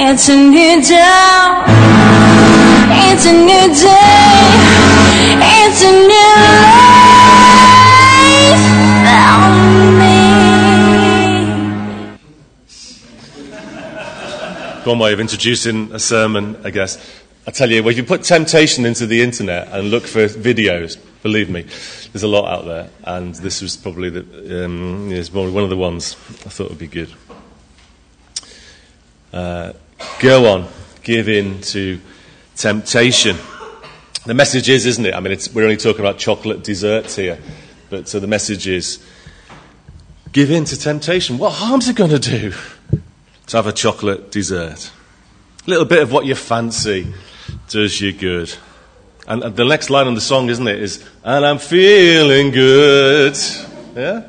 It's a new dawn. It's a new day. It's a new life for me. One way of introducing a sermon, I guess. I tell you, when you put temptation into the internet and look for videos, believe me, there's a lot out there, and this was probably one of the ones I thought would be good. Go on, give in to temptation. The message is, isn't it? I mean, we're only talking about chocolate desserts here, but so the message is, give in to temptation. What harm's it going to do to have a chocolate dessert? A little bit of what you fancy does you good. And the next line on the song, isn't it, is, and I'm feeling good. Yeah?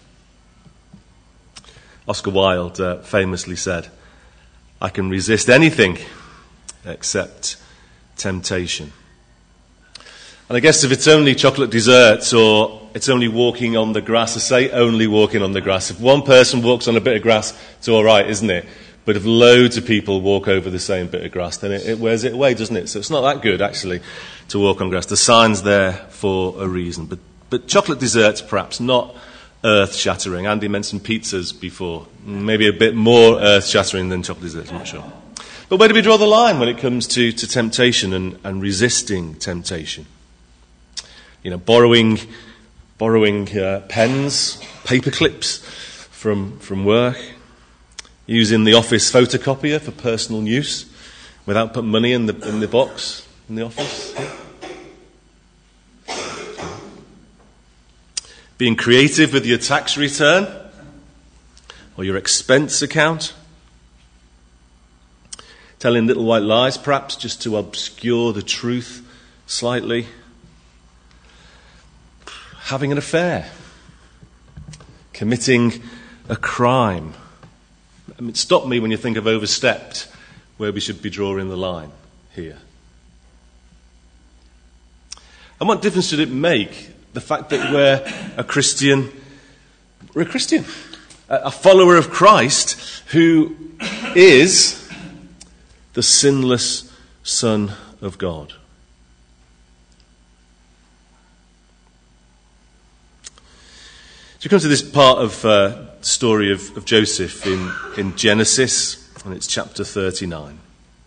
Oscar Wilde famously said, I can resist anything except temptation. And I guess if it's only chocolate desserts or it's only walking on the grass, I say only walking on the grass. If one person walks on a bit of grass, it's all right, isn't it? But if loads of people walk over the same bit of grass, then it wears it away, doesn't it? So it's not that good, actually, to walk on grass. The sign's there for a reason. But chocolate desserts, perhaps, not earth-shattering. Andy mentioned pizzas before. Maybe a bit more earth-shattering than chocolate desserts, I'm not sure. But where do we draw the line when it comes to temptation and resisting temptation? You know, borrowing pens, paper clips from work, using the office photocopier for personal use without putting money in the box in the office. Being creative with your tax return or your expense account. Telling little white lies, perhaps, just to obscure the truth slightly. Having an affair. Committing a crime. I mean, stop me when you think of overstepped, where we should be drawing the line here. And what difference should it make, the fact that we're a Christian, a follower of Christ, who is the sinless Son of God? So you come to this part of the story of Joseph in Genesis, and it's chapter 39.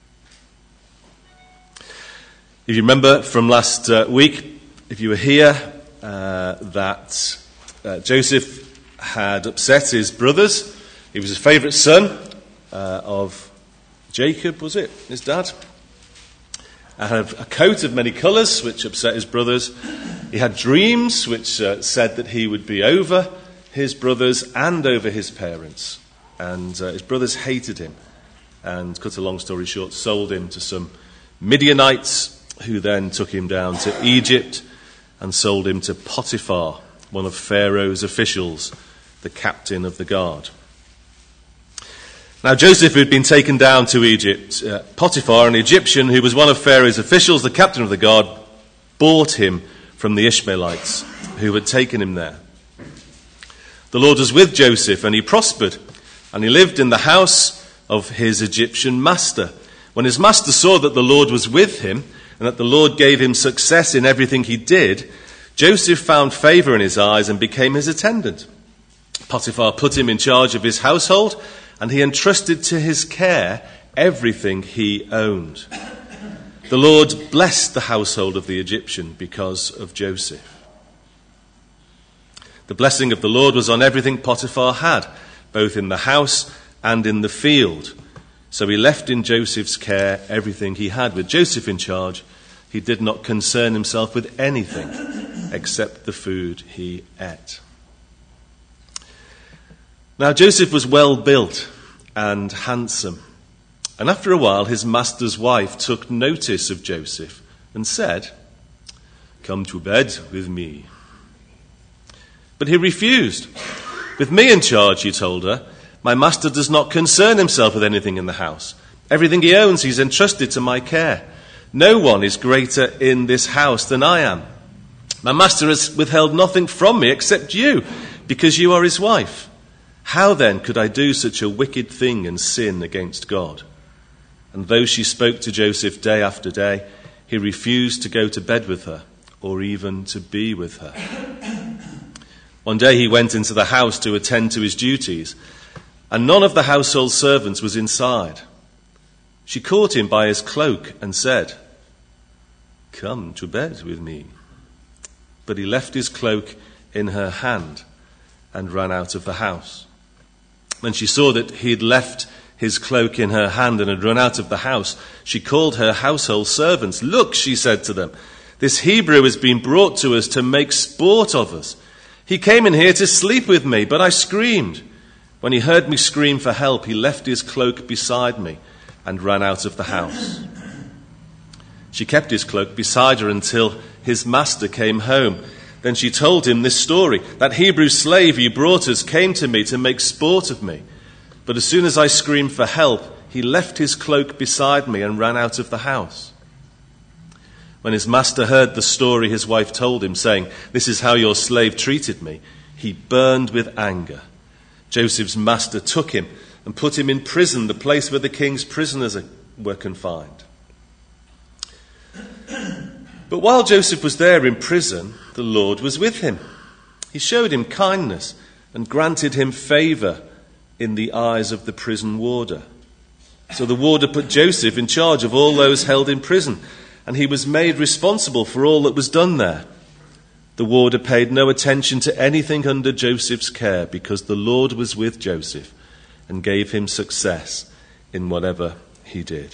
If you remember from last week, if you were here, that Joseph had upset his brothers. He was his favourite son of Jacob, was it? His dad. And had a coat of many colours, which upset his brothers. He had dreams, which said that he would be over his brothers and over his parents. And his brothers hated him. And, cut a long story short, sold him to some Midianites, who then took him down to Egypt and sold him to Potiphar, one of Pharaoh's officials, the captain of the guard. Now Joseph had been taken down to Egypt. Potiphar, an Egyptian who was one of Pharaoh's officials, the captain of the guard, bought him from the Ishmaelites who had taken him there. The Lord was with Joseph, and he prospered, and he lived in the house of his Egyptian master. When his master saw that the Lord was with him, and that the Lord gave him success in everything he did, Joseph found favor in his eyes and became his attendant. Potiphar put him in charge of his household, and he entrusted to his care everything he owned. The Lord blessed the household of the Egyptian because of Joseph. The blessing of the Lord was on everything Potiphar had, both in the house and in the field. So he left in Joseph's care everything he had. With Joseph in charge, he did not concern himself with anything except the food he ate. Now Joseph was well built and handsome. And after a while, his master's wife took notice of Joseph and said, "Come to bed with me." But he refused. "With me in charge," he told her, "my master does not concern himself with anything in the house. Everything he owns he's entrusted to my care. No one is greater in this house than I am. My master has withheld nothing from me except you, because you are his wife. How then could I do such a wicked thing and sin against God?" And though she spoke to Joseph day after day, he refused to go to bed with her or even to be with her. One day he went into the house to attend to his duties, and none of the household servants was inside. She caught him by his cloak and said, "Come to bed with me." But he left his cloak in her hand and ran out of the house. When she saw that he had left his cloak in her hand and had run out of the house, she called her household servants. "Look," she said to them, "this Hebrew has been brought to us to make sport of us. He came in here to sleep with me, but I screamed. When he heard me scream for help, he left his cloak beside me and ran out of the house." She kept his cloak beside her until his master came home. Then she told him this story: "That Hebrew slave you brought us came to me to make sport of me. But as soon as I screamed for help, he left his cloak beside me and ran out of the house." When his master heard the story his wife told him, saying, "This is how your slave treated me," he burned with anger. Joseph's master took him and put him in prison, the place where the king's prisoners were confined. But while Joseph was there in prison, the Lord was with him. He showed him kindness and granted him favor in the eyes of the prison warder. So the warder put Joseph in charge of all those held in prison, and he was made responsible for all that was done there. The warder paid no attention to anything under Joseph's care, because the Lord was with Joseph and gave him success in whatever he did.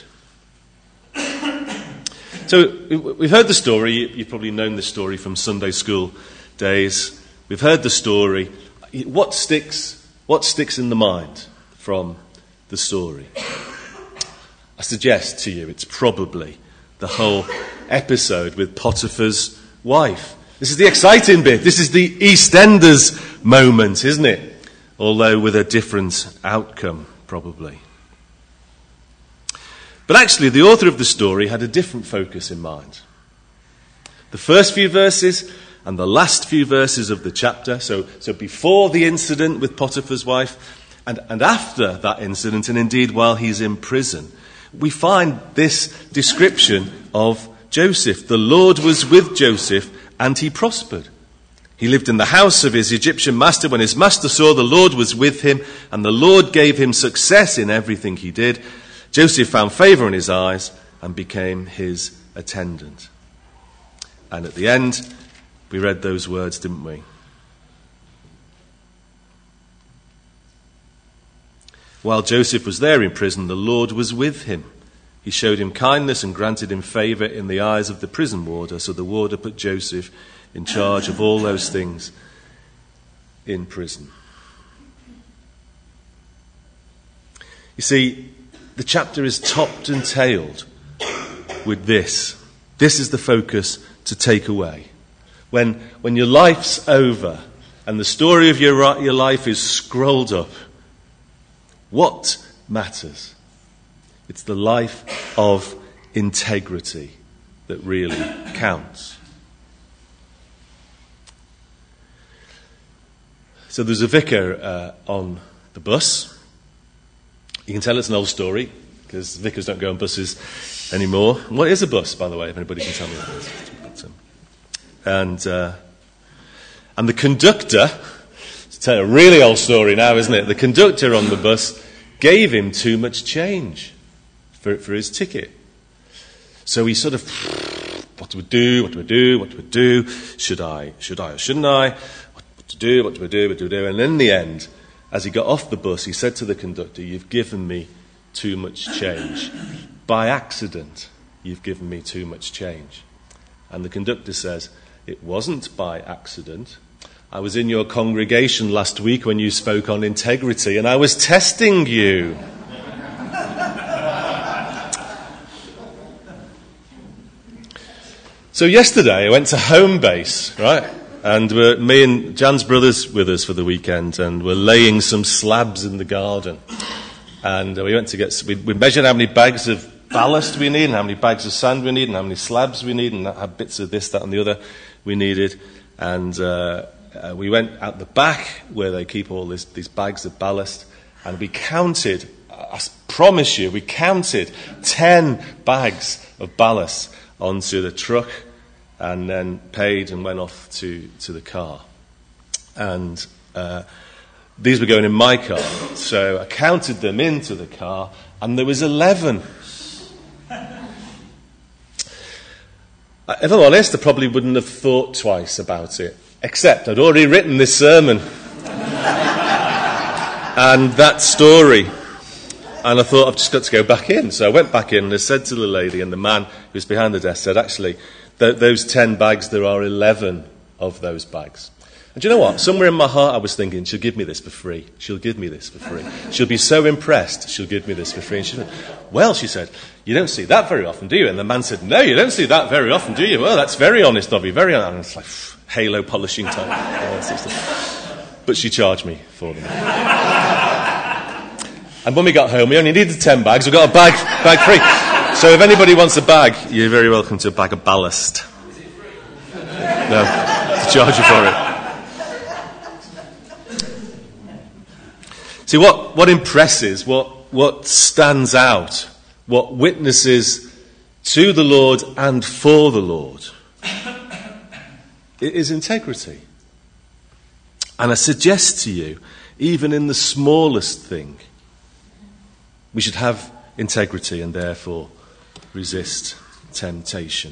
So we've heard the story. You've probably known this story from Sunday school days. We've heard the story. What sticks in the mind from the story? I suggest to you it's probably the whole episode with Potiphar's wife. This is the exciting bit. This is the EastEnders moment, isn't it? Although with a different outcome, probably. But actually, the author of the story had a different focus in mind. The first few verses and the last few verses of the chapter, so before the incident with Potiphar's wife, and after that incident, and indeed while he's in prison, we find this description of Joseph. The Lord was with Joseph, and he prospered. He lived in the house of his Egyptian master. When his master saw the Lord was with him, and the Lord gave him success in everything he did, Joseph found favor in his eyes and became his attendant. And at the end, we read those words, didn't we? While Joseph was there in prison, the Lord was with him. He showed him kindness and granted him favor in the eyes of the prison warder. So the warder put Joseph in charge of all those things in prison. You see, the chapter is topped and tailed with this. This is the focus to take away. When your life's over and the story of your life is scrolled up, what matters? It's the life of integrity that really counts. So there's a vicar on the bus. You can tell it's an old story, because vicars don't go on buses anymore. What is a bus, by the way, if anybody can tell me what it is? And the conductor, to tell a really old story now, isn't it? The conductor on the bus gave him too much change for his ticket. So he sort of, what do we do? Should I or shouldn't I? What do I do? And in the end, as he got off the bus, he said to the conductor, "You've given me too much change. By accident, you've given me too much change." And the conductor says, "It wasn't by accident. I was in your congregation last week when you spoke on integrity, and I was testing you." So yesterday I went to Homebase, right? And me and Jan's brother's with us for the weekend, and we're laying some slabs in the garden. And we went to we measured how many bags of ballast we need, and how many bags of sand we need, and how many slabs we need, and how bits of this, that, and the other we needed. And we went out the back where they keep all these bags of ballast, and we counted promise you, we counted 10 bags of ballast onto the truck and then paid and went off to the car. And these were going in my car. So I counted them into the car, and there was 11. If I'm honest, I probably wouldn't have thought twice about it, except I'd already written this sermon and that story. And I thought, I've just got to go back in. So I went back in and I said to the lady, and the man who was behind the desk said, actually, those 10 bags, there are 11 of those bags. And do you know what? Somewhere in my heart I was thinking, she'll give me this for free. She'll give me this for free. She'll be so impressed, she'll give me this for free. And she said, well, she said, you don't see that very often, do you? And the man said, no, you don't see that very often, do you? Well, that's very honest of you, very honest. And it's like halo polishing time. But she charged me for them. And when we got home, we only needed 10 bags. We got a bag free. So if anybody wants a bag, you're very welcome to a bag of ballast. No, to charge you for it. See, what impresses, what stands out, what witnesses to the Lord and for the Lord, it is integrity. And I suggest to you, even in the smallest thing, we should have integrity and therefore resist temptation.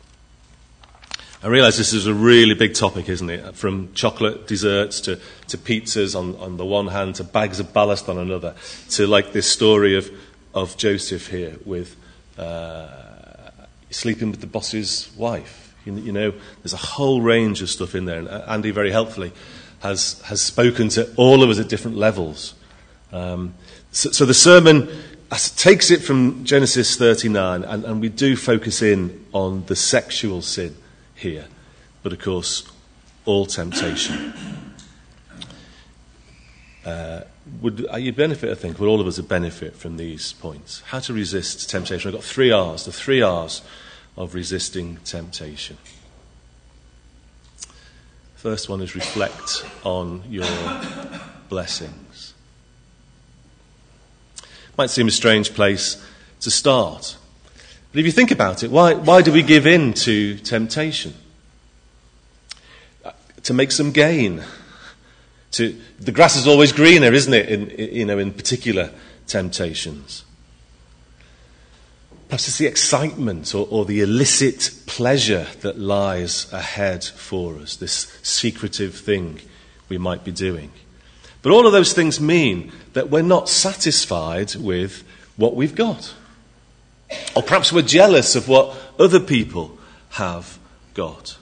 I realise this is a really big topic, isn't it? From chocolate desserts to pizzas on the one hand, to bags of ballast on another, to like this story of Joseph here with sleeping with the boss's wife. You know, there's a whole range of stuff in there. And Andy very helpfully has spoken to all of us at different levels. So the sermon takes it from Genesis 39, and we do focus in on the sexual sin here, but of course, all temptation. You'd benefit, I think, would all of us would benefit from these points. How to resist temptation. I've got 3 R's, the 3 R's of resisting temptation. First one is reflect on your blessings. Might seem a strange place to start. But if you think about it, why do we give in to temptation? To make some gain. The grass is always greener, isn't it? In particular temptations. Perhaps it's the excitement or the illicit pleasure that lies ahead for us. This secretive thing we might be doing. But all of those things mean that we're not satisfied with what we've got. Or perhaps we're jealous of what other people have got.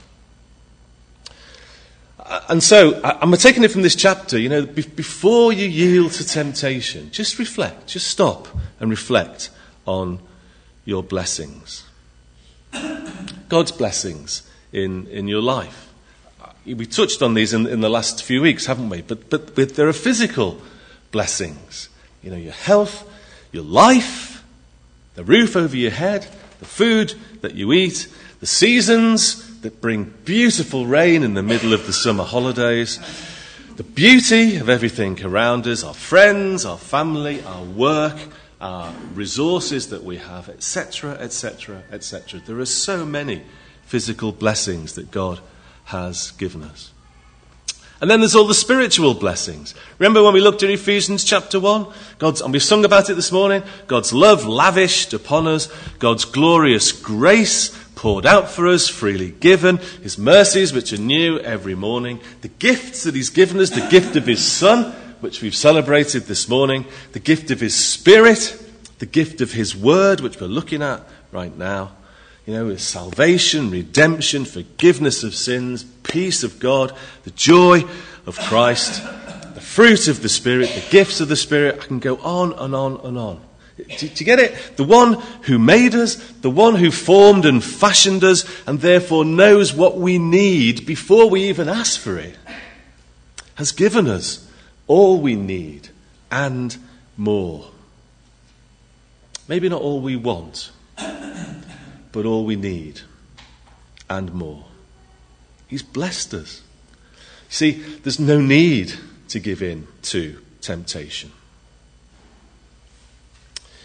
And so, I'm taking it from this chapter, before you yield to temptation, just reflect, just stop and reflect on your blessings. God's blessings in your life. We touched on these in the last few weeks, haven't we? But there are physical blessings. Your health, your life, the roof over your head, the food that you eat, the seasons that bring beautiful rain in the middle of the summer holidays, the beauty of everything around us, our friends, our family, our work, our resources that we have, etc., etc., etc. There are so many physical blessings that God has given us. And then there's all the spiritual blessings. Remember when we looked at Ephesians chapter 1? And we sung about it this morning. God's love lavished upon us. God's glorious grace poured out for us, freely given. His mercies which are new every morning. The gifts that he's given us, the gift of his Son, which we've celebrated this morning. The gift of his Spirit. The gift of his Word, which we're looking at right now. With salvation, redemption, forgiveness of sins, peace of God, the joy of Christ, the fruit of the Spirit, the gifts of the Spirit. I can go on and on and on. Do you get it? The one who made us, the one who formed and fashioned us, and therefore knows what we need before we even ask for it, has given us all we need and more. Maybe not all we want, but all we need and more. He's blessed us. You see, there's no need to give in to temptation.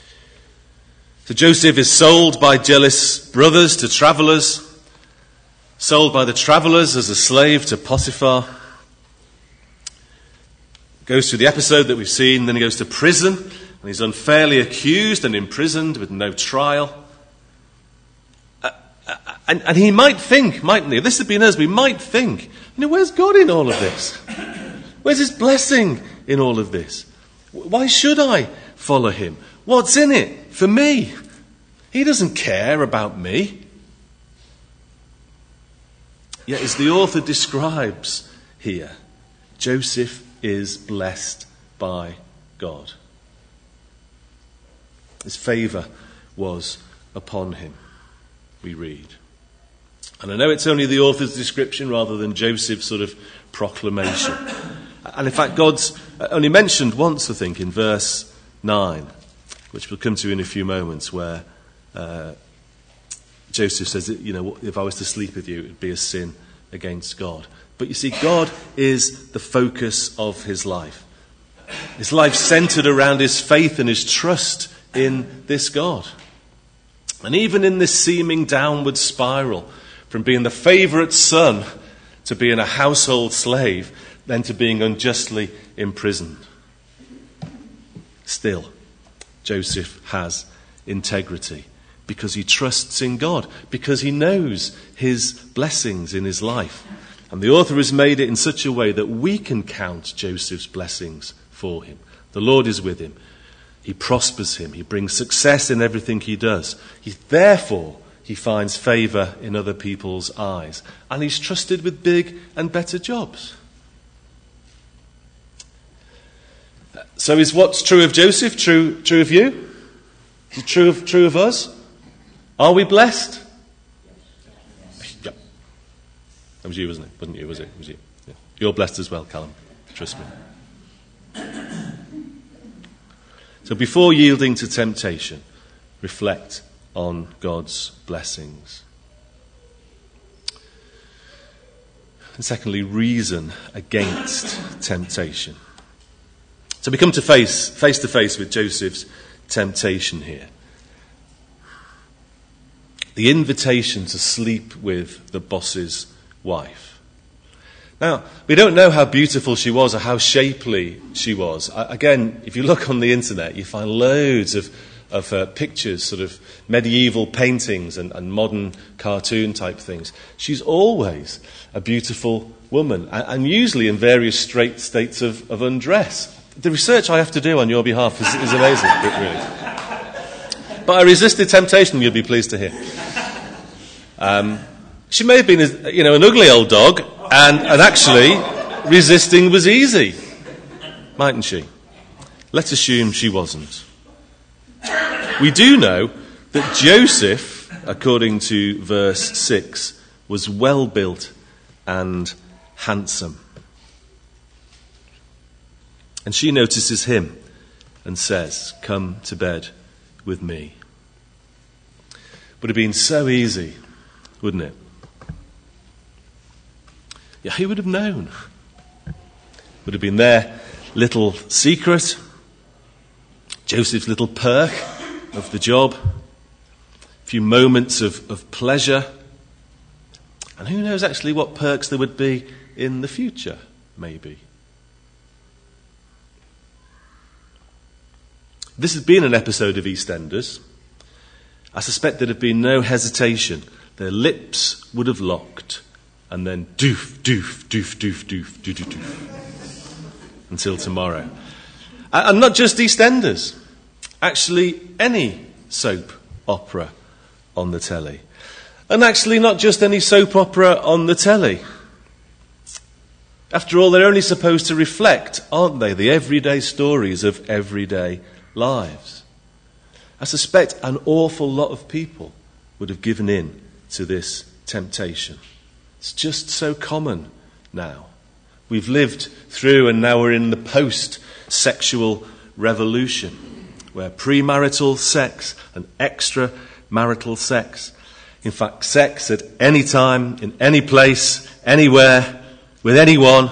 So Joseph is sold by jealous brothers to travellers, sold by the travellers as a slave to Potiphar. Goes through the episode that we've seen, then he goes to prison, and he's unfairly accused and imprisoned with no trial. And he might think, mightn't he? If this had been us, we might think, where's God in all of this? Where's his blessing in all of this? Why should I follow him? What's in it for me? He doesn't care about me. Yet as the author describes here, Joseph is blessed by God. His favour was upon him, we read. And I know it's only the author's description rather than Joseph's sort of proclamation. And in fact, God's only mentioned once, I think, in verse 9, which we'll come to in a few moments, where Joseph says that, if I was to sleep with you, it would be a sin against God. But you see, God is the focus of his life. His life centred around his faith and his trust in this God. And even in this seeming downward spiral, from being the favourite son to being a household slave, then to being unjustly imprisoned, still, Joseph has integrity because he trusts in God, because he knows his blessings in his life. And the author has made it in such a way that we can count Joseph's blessings for him. The Lord is with him. He prospers him. He brings success in everything he does. Therefore, he finds favour in other people's eyes. And he's trusted with big and better jobs. So is what's true of Joseph true of you? Is it true of us? Are we blessed? Yep. That was you, wasn't it? Wasn't you, was it? It was you. Yeah. You're blessed as well, Callum. Trust me. So before yielding to temptation, reflect on God's blessings. And secondly, reason against temptation. So we come to face to face with Joseph's temptation here. The invitation to sleep with the boss's wife. Now, we don't know how beautiful she was or how shapely she was. Again, if you look on the internet, you find loads of pictures, sort of medieval paintings and modern cartoon type things. She's always a beautiful woman, and usually in various states of undress. The research I have to do on your behalf is amazing, really. But I resisted temptation, you'll be pleased to hear. She may have been, an ugly old dog, and actually resisting was easy, mightn't she? Let's assume she wasn't. We do know that Joseph, according to verse 6, was well built and handsome. And she notices him and says, "Come to bed with me." Would have been so easy, wouldn't it? Yeah, who would have known? Would have been their little secret, Joseph's little perk of the job, a few moments of pleasure. And who knows actually what perks there would be in the future, maybe. If this had been an episode of EastEnders, I suspect there'd have been no hesitation. Their lips would have locked, and then doof, doof, doof, doof, doof, doof, doof, doof, until tomorrow. And not just EastEnders, actually any soap opera on the telly. And actually not just any soap opera on the telly. After all, they're only supposed to reflect, aren't they, the everyday stories of everyday lives. I suspect an awful lot of people would have given in to this temptation. It's just so common now. We've lived through and now we're in the post-sexual revolution, where premarital sex and extramarital sex, in fact sex at any time, in any place, anywhere, with anyone,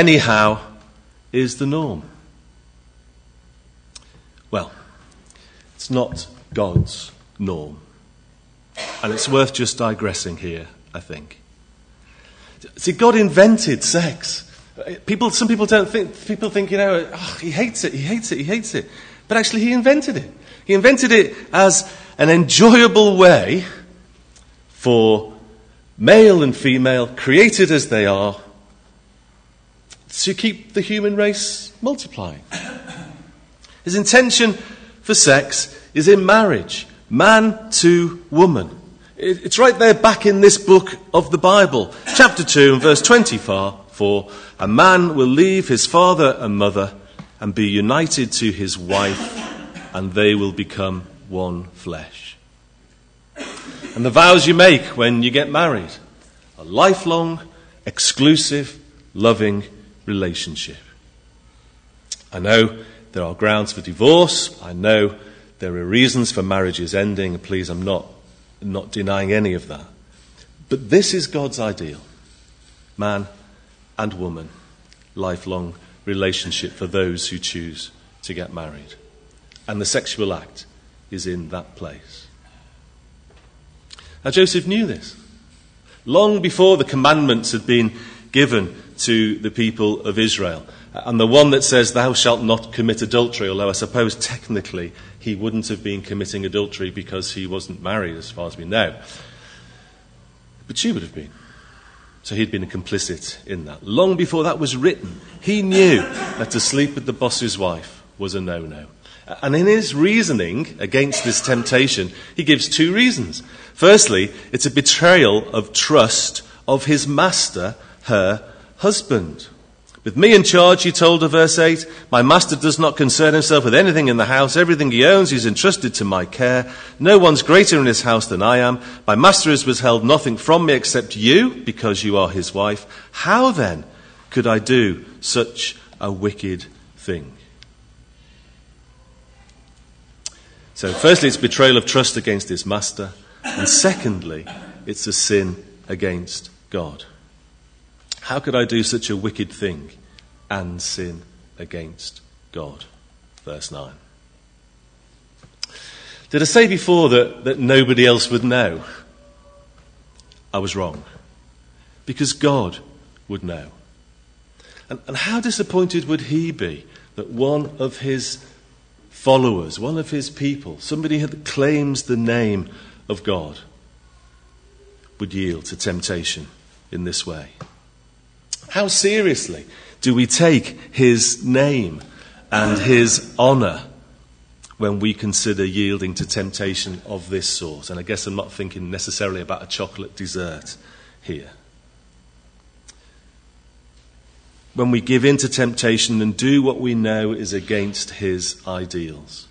anyhow, is the norm. Well, It's not God's norm. And it's worth just digressing here, I think. See, God invented sex. Some people don't think, people think, he hates it. But actually he invented it. He invented it as an enjoyable way for male and female, created as they are, to keep the human race multiplying. His intention for sex is in marriage, man to woman. It's right there back in this book of the Bible. Chapter 2 and verse 24, a man will leave his father and mother and be united to his wife, and they will become one flesh. And the vows you make when you get married, a lifelong, exclusive, loving relationship. I know there are grounds for divorce. I know there are reasons for marriages ending. Please, I'm not denying any of that. But this is God's ideal. Man and woman, lifelong relationship for those who choose to get married. And the sexual act is in that place. Now Joseph knew this. Long before the commandments had been given to the people of Israel. And the one that says, thou shalt not commit adultery, although I suppose technically he wouldn't have been committing adultery because he wasn't married, as far as we know. But she would have been. So he'd been complicit in that. Long before that was written, he knew that to sleep with the boss's wife was a no-no. And in his reasoning against this temptation, he gives two reasons. Firstly, it's a betrayal of trust of his master, her husband. With me in charge, he told her, verse 8, my master does not concern himself with anything in the house. Everything he owns is entrusted to my care. No one's greater in his house than I am. My master has withheld nothing from me except you, because you are his wife. How then could I do such a wicked thing? So firstly, it's betrayal of trust against his master. And secondly, it's a sin against God. How could I do such a wicked thing and sin against God? Verse 9. Did I say before that nobody else would know? I was wrong. Because God would know. And how disappointed would he be that one of his followers, one of his people, somebody that claims the name of God, would yield to temptation in this way? How seriously do we take his name and his honour when we consider yielding to temptation of this sort? And I guess I'm not thinking necessarily about a chocolate dessert here. When we give in to temptation and do what we know is against his ideals.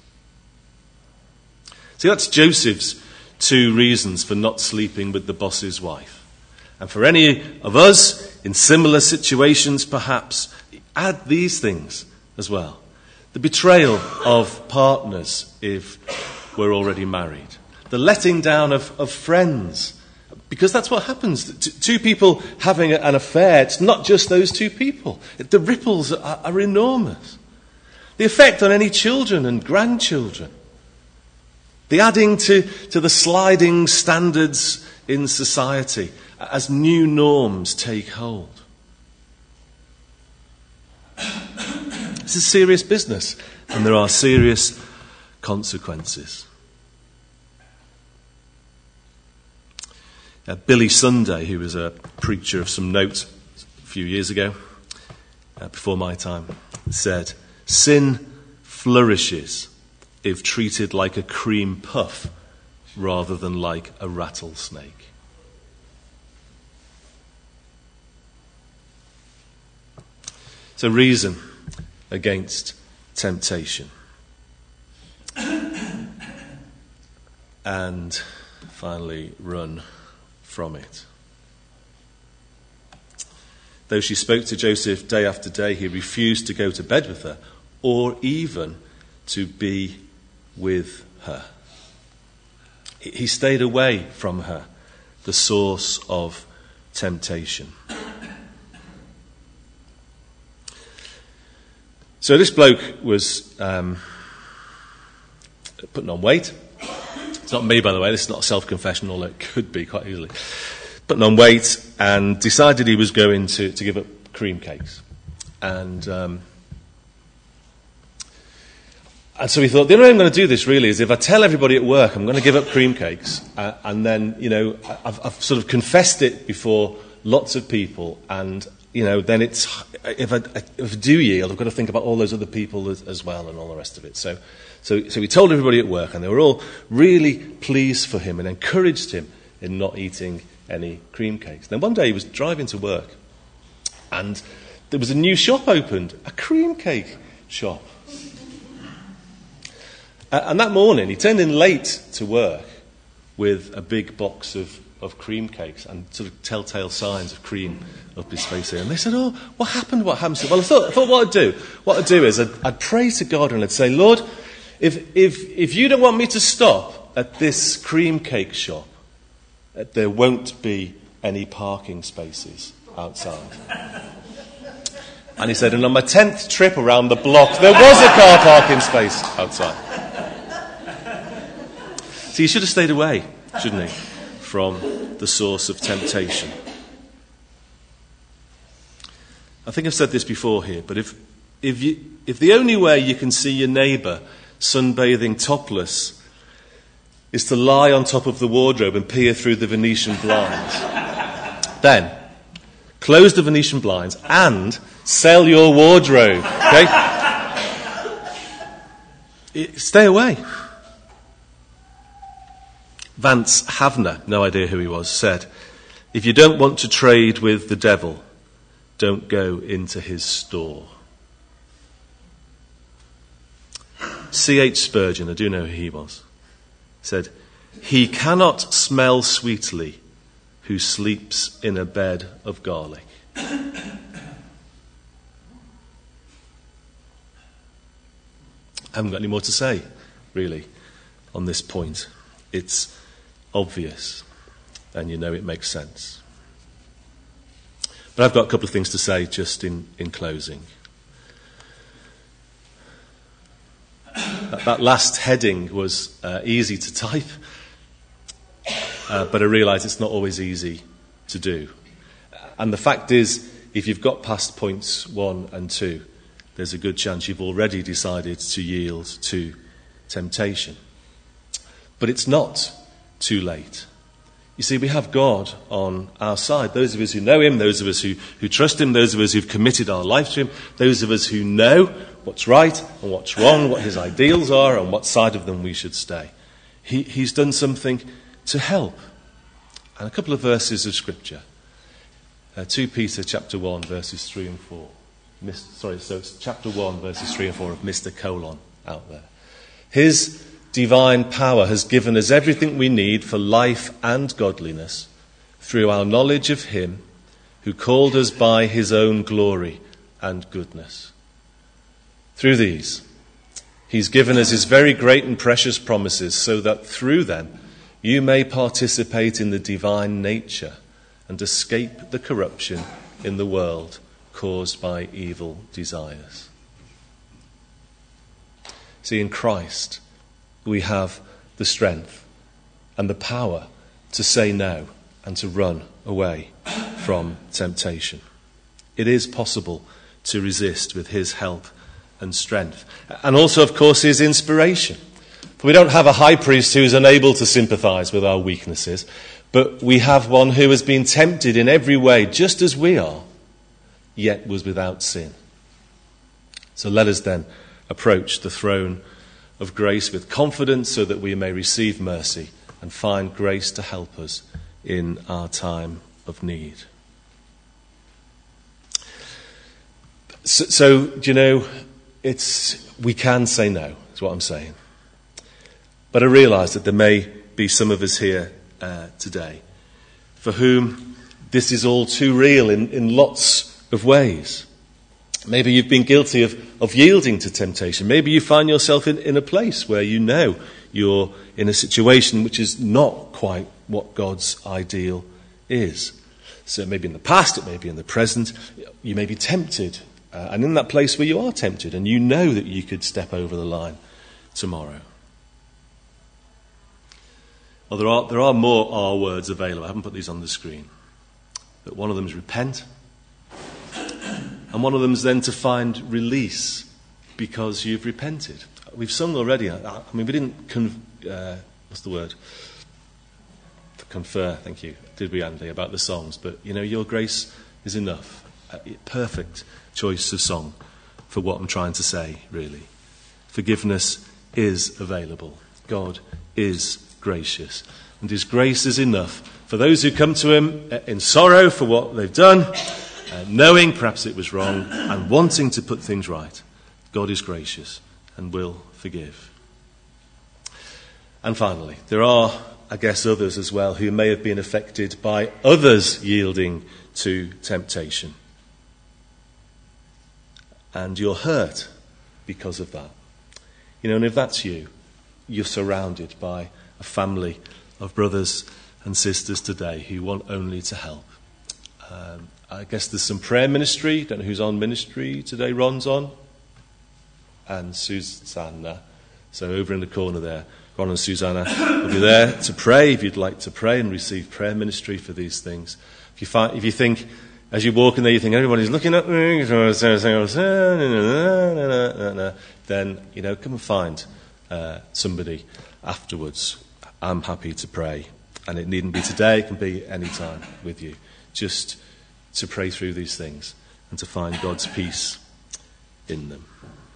See, that's Joseph's two reasons for not sleeping with the boss's wife. And for any of us in similar situations, perhaps, add these things as well. The betrayal of partners if we're already married. The letting down of friends. Because that's what happens. Two people having an affair, it's not just those two people. The ripples are enormous. The effect on any children and grandchildren. The adding to the sliding standards in society as new norms take hold. This is serious business, and there are serious consequences. Billy Sunday, who was a preacher of some note a few years ago, before my time, said, sin flourishes if treated like a cream puff rather than like a rattlesnake. So reason against temptation. And finally, run from it. Though she spoke to Joseph day after day, he refused to go to bed with her or even to be with her. He stayed away from her, the source of temptation. So this bloke was putting on weight. It's not me, by the way. This is not a self-confession, although it could be quite easily. Putting on weight, and decided he was going to give up cream cakes. And so he thought, the only way I'm going to do this really is if I tell everybody at work I'm going to give up cream cakes, and then, I've sort of confessed it before lots of people, and, then it's, if I do yield, I've got to think about all those other people as well and all the rest of it. So he told everybody at work, and they were all really pleased for him and encouraged him in not eating any cream cakes. Then one day he was driving to work, and there was a new shop opened, a cream cake shop. And that morning, he turned in late to work with a big box of cream cakes and sort of telltale signs of cream up his face here. And they said, "Oh, what happened? What happened?" Well, I thought what I'd do is I'd pray to God and I'd say, "Lord, if you don't want me to stop at this cream cake shop, there won't be any parking spaces outside." And he said, and on my 10th trip around the block, there was a car parking space outside. So he should have stayed away, shouldn't he, from the source of temptation. I think I've said this before here, but if the only way you can see your neighbour sunbathing topless is to lie on top of the wardrobe and peer through the Venetian blinds, then close the Venetian blinds and sell your wardrobe, okay? Stay away. Vance Havner, no idea who he was, said, "If you don't want to trade with the devil, don't go into his store." C.H. Spurgeon, I do know who he was, said, "He cannot smell sweetly who sleeps in a bed of garlic." I haven't got any more to say, really, on this point. It's obvious, and it makes sense. But I've got a couple of things to say just in closing. That last heading was easy to type, but I realise it's not always easy to do. And the fact is, if you've got past points 1 and 2, there's a good chance you've already decided to yield to temptation. But it's not too late. You see, we have God on our side. Those of us who know him, those of us who trust him, those of us who've committed our life to him, those of us who know what's right and what's wrong, what his ideals are and what side of them we should stay. He's done something to help. And a couple of verses of Scripture. 2 Peter chapter 1, verses 3 and 4. So it's chapter 1, verses 3 and 4 of Mr. Colon out there. His divine power has given us everything we need for life and godliness through our knowledge of him who called us by his own glory and goodness. Through these, he's given us his very great and precious promises so that through them you may participate in the divine nature and escape the corruption in the world caused by evil desires. See, in Christ, we have the strength and the power to say no and to run away from temptation. It is possible to resist with his help and strength. And also, of course, his inspiration. For we don't have a high priest who is unable to sympathize with our weaknesses, but we have one who has been tempted in every way, just as we are, yet was without sin. So let us then approach the throne of grace with confidence so that we may receive mercy and find grace to help us in our time of need. So we can say no, is what I'm saying. But I realise that there may be some of us here today for whom this is all too real in lots of ways. Maybe you've been guilty of yielding to temptation. Maybe you find yourself in a place where you know you're in a situation which is not quite what God's ideal is. So it may be in the past, it may be in the present. You may be tempted. And in that place where you are tempted and you know that you could step over the line tomorrow. Well, there are more R words available. I haven't put these on the screen. But one of them is repent. And one of them is then to find release because you've repented. We've sung already. I mean, we didn't what's the word? Confer, thank you, did we, Andy, about the songs. But, your grace is enough. A perfect choice of song for what I'm trying to say, really. Forgiveness is available. God is gracious. And his grace is enough for those who come to him in sorrow for what they've done, knowing perhaps it was wrong, and wanting to put things right. God is gracious and will forgive. And finally, there are, I guess, others as well who may have been affected by others yielding to temptation. And you're hurt because of that. And if that's you, you're surrounded by a family of brothers and sisters today who want only to help. I guess there's some prayer ministry. Don't know who's on ministry today. Ron's on. And Susanna. So over in the corner there, Ron and Susanna will be there to pray if you'd like to pray and receive prayer ministry for these things. If you think, as you walk in there, you think everybody's looking at me, then, come and find somebody afterwards. I'm happy to pray. And it needn't be today, it can be any time with you. Just to pray through these things and to find God's peace in them.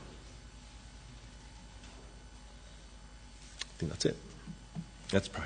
I think that's it. Let's pray.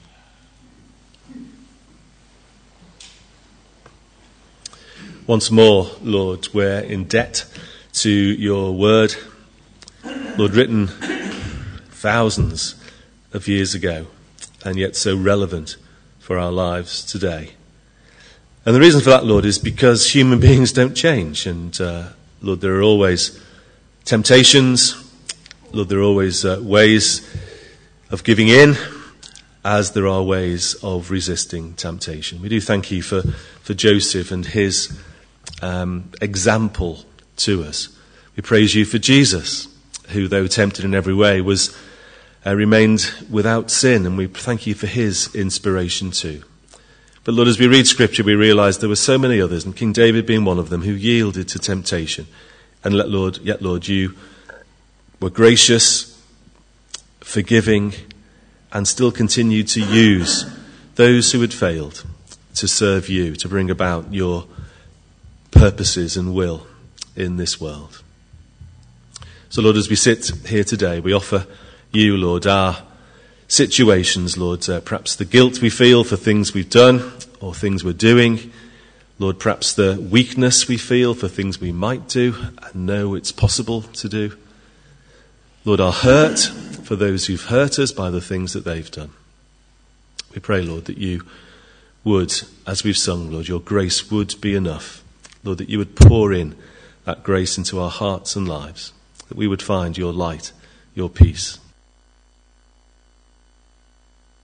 Once more, Lord, we're in debt to your word, Lord, written thousands of years ago, and yet so relevant for our lives today. And the reason for that, Lord, is because human beings don't change. And, Lord, there are always temptations. Lord, there are always ways of giving in, as there are ways of resisting temptation. We do thank you for Joseph and his example to us. We praise you for Jesus, who, though tempted in every way, remained without sin, and we thank you for his inspiration too. But Lord, as we read Scripture, we realise there were so many others, and King David being one of them, who yielded to temptation. And yet, Lord, you were gracious, forgiving, and still continued to use those who had failed to serve you, to bring about your purposes and will in this world. So, Lord, as we sit here today, we offer you, Lord, our situations, Lord, perhaps the guilt we feel for things we've done or things we're doing. Lord, perhaps the weakness we feel for things we might do and know it's possible to do. Lord, our hurt for those who've hurt us by the things that they've done. We pray, Lord, that you would, as we've sung, Lord, your grace would be enough. Lord, that you would pour in that grace into our hearts and lives, that we would find your light, your peace